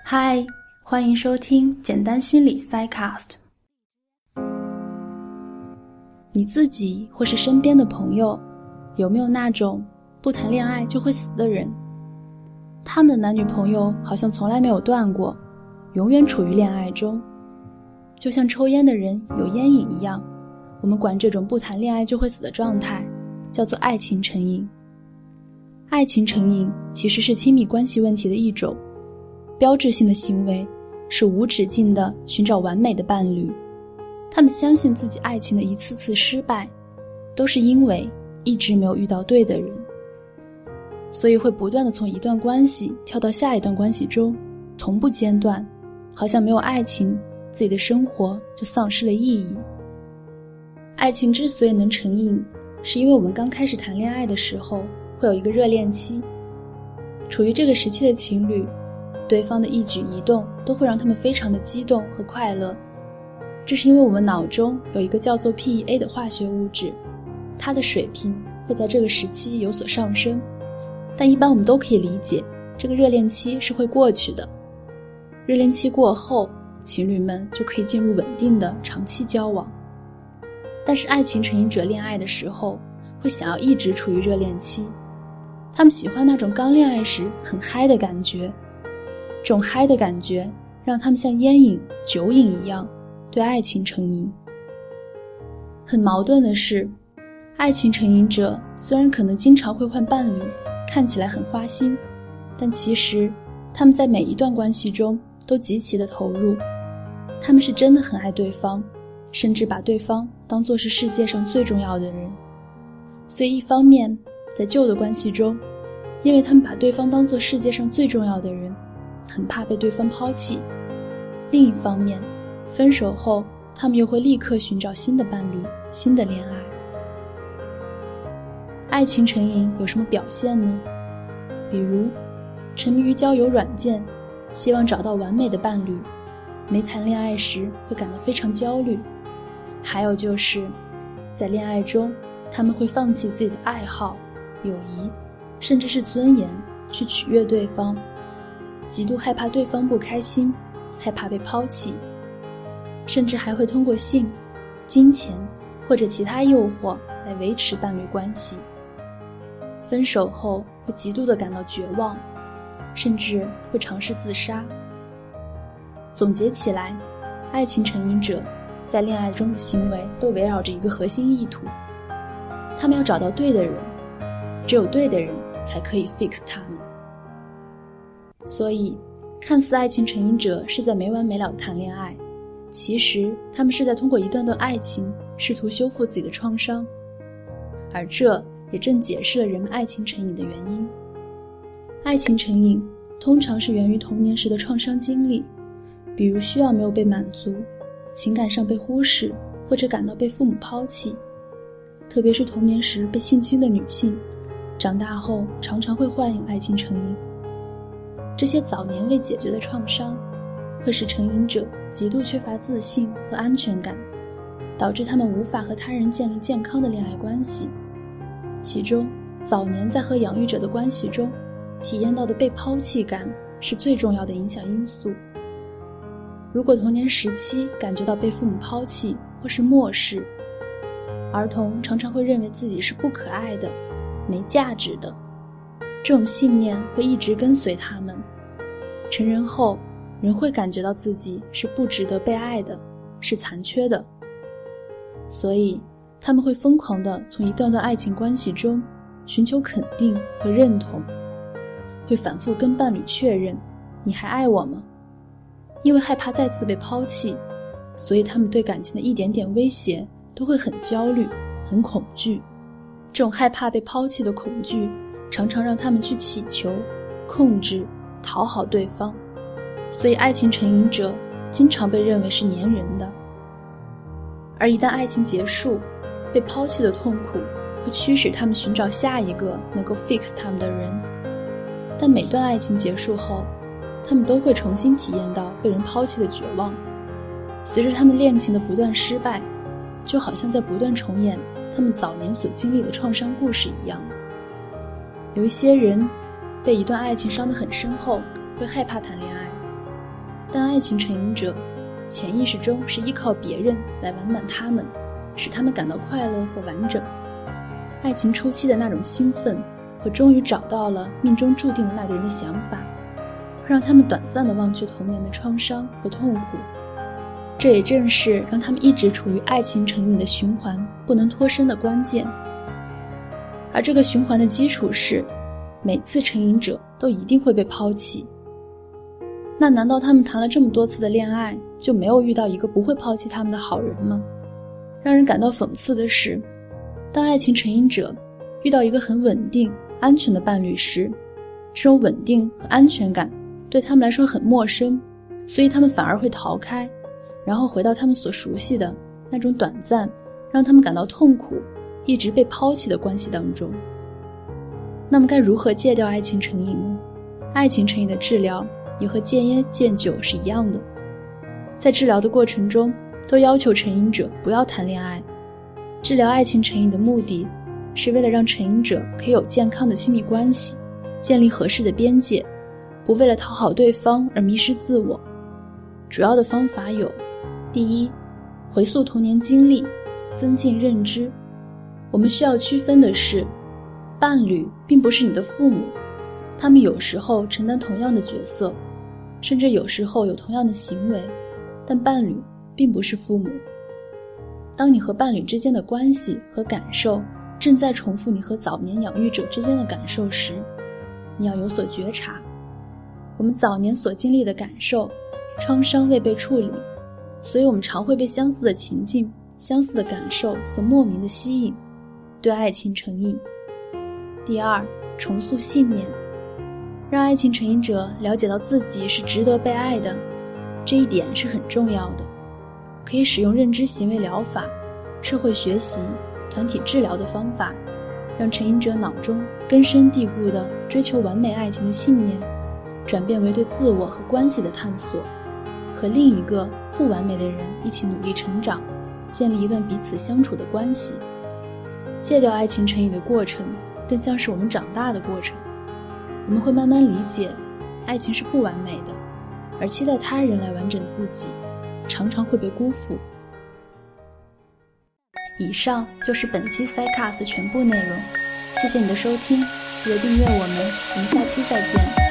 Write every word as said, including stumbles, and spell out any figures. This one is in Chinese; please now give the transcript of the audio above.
嗨，欢迎收听简单心理 Psycast。 你自己或是身边的朋友，有没有那种不谈恋爱就会死的人？他们的男女朋友好像从来没有断过，永远处于恋爱中，就像抽烟的人有烟瘾一样。我们管这种不谈恋爱就会死的状态叫做爱情成瘾。爱情成瘾其实是亲密关系问题的一种，标志性的行为是无止境地寻找完美的伴侣。他们相信自己爱情的一次次失败都是因为一直没有遇到对的人，所以会不断地从一段关系跳到下一段关系中，从不间断，好像没有爱情，自己的生活就丧失了意义。爱情之所以能成瘾，是因为我们刚开始谈恋爱的时候会有一个热恋期，处于这个时期的情侣，对方的一举一动都会让他们非常的激动和快乐。这是因为我们脑中有一个叫做 P E A 的化学物质，它的水平会在这个时期有所上升。但一般我们都可以理解，这个热恋期是会过去的。热恋期过后，情侣们就可以进入稳定的长期交往。但是爱情成瘾者恋爱的时候，会想要一直处于热恋期。他们喜欢那种刚恋爱时很嗨的感觉，这种嗨的感觉让他们像烟瘾、酒瘾一样对爱情成瘾。很矛盾的是，爱情成瘾者虽然可能经常会换伴侣，看起来很花心，但其实他们在每一段关系中都极其的投入。他们是真的很爱对方，甚至把对方当作是世界上最重要的人。所以一方面，在旧的关系中，因为他们把对方当作世界上最重要的人，很怕被对方抛弃。另一方面，分手后他们又会立刻寻找新的伴侣，新的恋爱。爱情成瘾有什么表现呢？比如沉迷于交友软件，希望找到完美的伴侣，没谈恋爱时会感到非常焦虑。还有就是在恋爱中，他们会放弃自己的爱好、友谊，甚至是尊严，去取悦对方，极度害怕对方不开心，害怕被抛弃，甚至还会通过性、金钱或者其他诱惑来维持伴侣关系。分手后会极度地感到绝望，甚至会尝试自杀。总结起来，爱情成瘾者在恋爱中的行为都围绕着一个核心意图，他们要找到对的人，只有对的人才可以 fix 他们。所以看似爱情成瘾者是在没完没了的谈恋爱，其实他们是在通过一段段爱情试图修复自己的创伤，而这也正解释了人们爱情成瘾的原因。爱情成瘾通常是源于童年时的创伤经历，比如需要没有被满足，情感上被忽视，或者感到被父母抛弃。特别是童年时被性侵的女性，长大后常常会患有爱情成瘾。这些早年未解决的创伤，会使成瘾者极度缺乏自信和安全感，导致他们无法和他人建立健康的恋爱关系。其中，早年在和养育者的关系中体验到的被抛弃感是最重要的影响因素。如果童年时期感觉到被父母抛弃或是漠视，儿童常常会认为自己是不可爱的、没价值的，这种信念会一直跟随他们。成人后，人会感觉到自己是不值得被爱的，是残缺的，所以他们会疯狂地从一段段爱情关系中寻求肯定和认同，会反复跟伴侣确认：你还爱我吗？因为害怕再次被抛弃，所以他们对感情的一点点威胁都会很焦虑、很恐惧。这种害怕被抛弃的恐惧，常常让他们去祈求、控制、讨好对方。所以爱情成瘾者经常被认为是粘人的。而一旦爱情结束，被抛弃的痛苦会驱使他们寻找下一个能够 fix 他们的人。但每段爱情结束后，他们都会重新体验到被人抛弃的绝望。随着他们恋情的不断失败，就好像在不断重演他们早年所经历的创伤故事一样。有一些人被一段爱情伤得很深后，会害怕谈恋爱， 但爱情成瘾者潜意识中是依靠别人来完满他们，使他们感到快乐和完整。爱情初期的那种兴奋和终于找到了命中注定的那个人的想法，会让他们短暂地忘却童年的创伤和痛苦。这也正是让他们一直处于爱情成瘾的循环不能脱身的关键。而这个循环的基础是，每次成瘾者都一定会被抛弃。那难道他们谈了这么多次的恋爱，就没有遇到一个不会抛弃他们的好人吗？让人感到讽刺的是，当爱情成瘾者遇到一个很稳定、安全的伴侣时，这种稳定和安全感对他们来说很陌生，所以他们反而会逃开，然后回到他们所熟悉的那种短暂，让他们感到痛苦、一直被抛弃的关系当中。那么该如何戒掉爱情成瘾呢？爱情成瘾的治疗也和戒烟戒酒是一样的，在治疗的过程中都要求成瘾者不要谈恋爱。治疗爱情成瘾的目的是为了让成瘾者可以有健康的亲密关系，建立合适的边界，不为了讨好对方而迷失自我。主要的方法有：第一，回溯童年经历，增进认知。我们需要区分的是，伴侣并不是你的父母，他们有时候承担同样的角色，甚至有时候有同样的行为，但伴侣并不是父母。当你和伴侣之间的关系和感受正在重复你和早年养育者之间的感受时，你要有所觉察。我们早年所经历的感受，创伤未被处理，所以我们常会被相似的情境、相似的感受所莫名的吸引，对爱情成瘾。第二，重塑信念，让爱情成瘾者了解到自己是值得被爱的，这一点是很重要的。可以使用认知行为疗法、社会学习、团体治疗的方法，让成瘾者脑中根深蒂固的追求完美爱情的信念，转变为对自我和关系的探索，和另一个不完美的人一起努力成长，建立一段彼此相处的关系。戒掉爱情成瘾的过程更像是我们长大的过程，我们会慢慢理解爱情是不完美的，而期待他人来完整自己，常常会被辜负。以上就是本期 Psycast 的全部内容，谢谢你的收听，记得订阅我们，我们下期再见。